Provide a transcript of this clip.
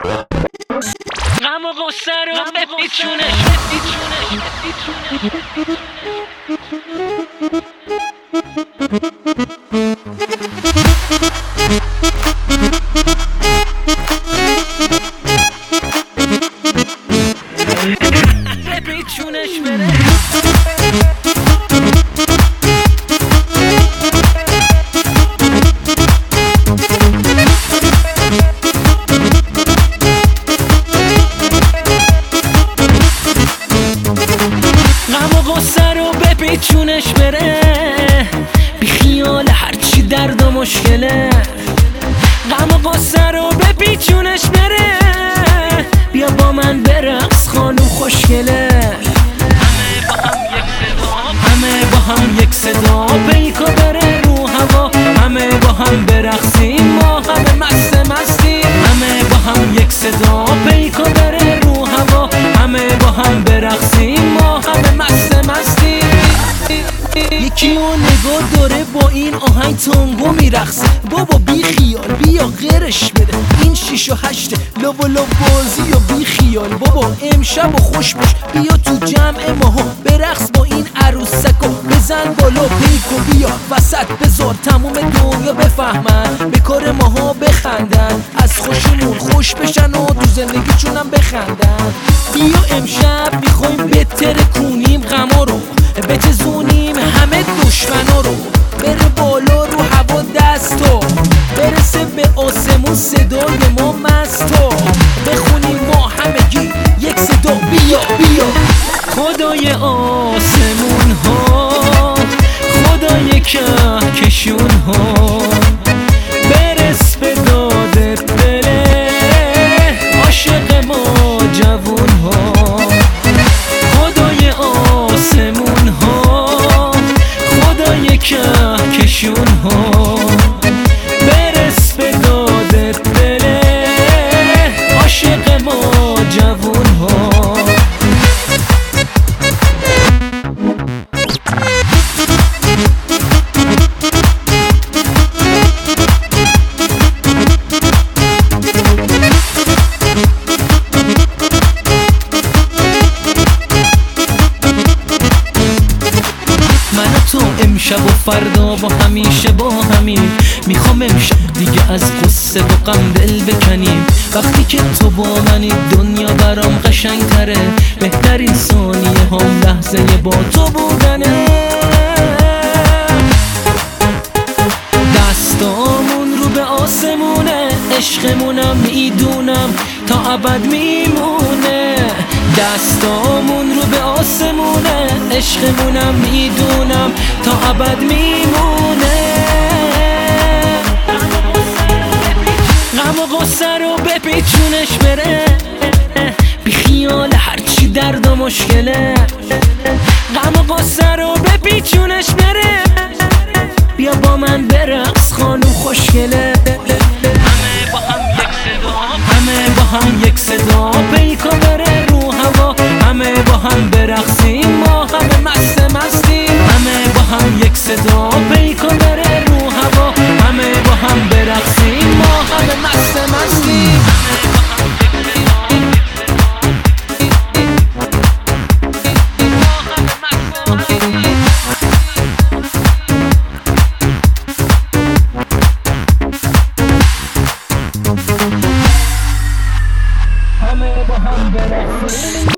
غم و غصه رو بپیچونه بپیچونش بره بپیچونش بره بی خیال هرچی درد و مشکله غم و غصه رو بپیچونش بره بیا با من برقص خانوم خوشگله همه با هم یک صدا پیکو بره رو هوا همه با هم برقصیم ما همه مستیم همه با هم یک صدا پیکو بره رو هوا همه با هم برقصیم ما همه مستیم یکی اون نگاه داره با این آهنگ تانگو میرقصه بابا بی خیال بیا غیرش بده این 6 و 8 لو و لو بازی و بی خیال بابا امشب و خوش باش بیا تو جمع ماها برقص با این عروسکو بزن بالا پیکو بیا وسط بذار تموم دنیا بفهمن به کار ماها بخندن از خوشمون خوش بشن و تو زندگیشونم بخندن بیا امشب میخوایم بهتر کنیم غما رو بتزونیم همه دشمنا رو بره بالا رو هوا دستا برسه به آسمون صدای ما مستا بخونیم ما همگی یک صدا بیا بیا خدای آسمون ها خدای کهکشون ها برس به داد دل عاشق ما جوون ها خدای آسمون ها خدای کهکشون ها برس به داد دل عاشق ما جوون ها امشب و فردا با همیشه با همین میخوام امشب دیگه از قصه و غم دل بکنیم وقتی که تو با منی دنیا برام قشنگ تره بهترین ثانیه هم لحظه با تو بودنه دستامون رو به آسمونه عشقمونم میدونم تا ابد میمونه دستامون رو به آسمونه عشقمونم میدونم تا ابد میمونه غم و غصه رو بپیچونش بره بی خیال هرچی درد و مشکله غم و غصه رو بپیچونش بره بیا با من برقص خانوم خوشگله همه با هم یک صدا پیکو بره رو هوا همه با هم برقصیم ما همه مستیم همه با هم یک صدا پیکو بره رو هوا همه با هم برقصیم ما همه مستیم همه با هم برقصیم